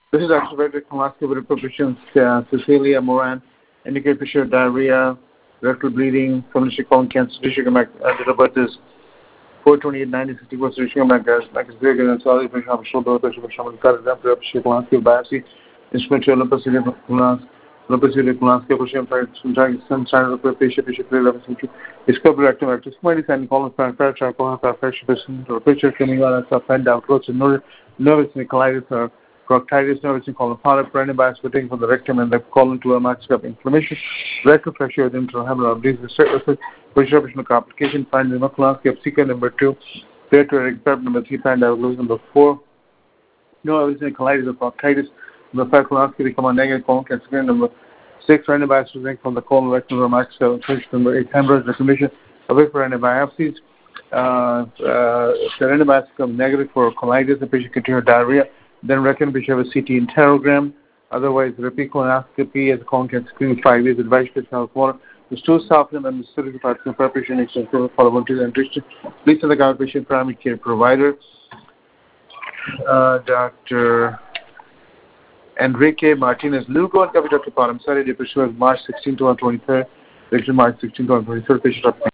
This is Dr. Frederick from Hospital Professions, Cecilia Moran, indicate pressure, diarrhea, rectal bleeding, community colon cancer, tissue date of birth is 4/28/1964, tissue like is bigger than solid pressure of shoulder pressure, pressure, colonoscopy biopsy, instrumental Lopez pressure, sunshine of pressure, discovery active active, and colon fracture, alcohol pressure coming out of fat down close to nervous colitis or proctitis, nervous colon polyp, random bias fitting from the rectum and the colon to a microscopic inflammation, rectal pressure with internal hemorrhage, pressure complication, find the colonoscopy of number 2, pediatric prep number 3, find diagnosis number 4, no evidence colitis or proctitis, number 5, colonoscopy come on negative colon cancer, number 6, random bias from the colon, rectum, or microscopic, number 8, hemorrhage, reclamation, away for random biopsies. If the random biopsy comes negative for colitis, the patient continues diarrhea, then reckon we should have a CT interogram. Otherwise, repeat colonoscopy as a colon cancer screening 5 years, advice patient health water. The stool softening and the surgical parts of preparation is followable to the nutrition. Please tell the outpatient primary care provider, Dr. Enrique Martinez Lugo, and Dr. Padam Sari, the patient was March 16 to 23rd, March 16 to 23rd, patient